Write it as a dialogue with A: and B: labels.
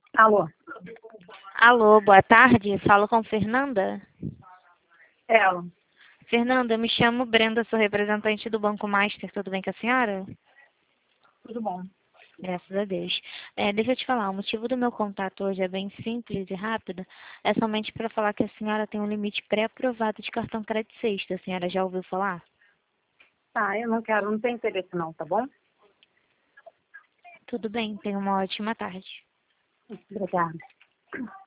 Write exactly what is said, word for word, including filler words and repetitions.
A: Alô,
B: Alô, boa tarde. Falo com Fernanda.
A: ela.
B: Fernanda, eu me chamo Brenda, sou representante do Banco Master. Tudo bem com a senhora?
A: Tudo bom?
B: Graças a Deus. É, deixa eu te falar, o motivo do meu contato hoje é bem simples e rápido. É somente para falar que a senhora tem um limite pré-aprovado de cartão crédito sexta. A senhora já ouviu falar?
A: Tá, eu não quero, não tenho interesse não, tá bom?
B: Tudo bem, tenha uma ótima tarde.
A: Obrigada.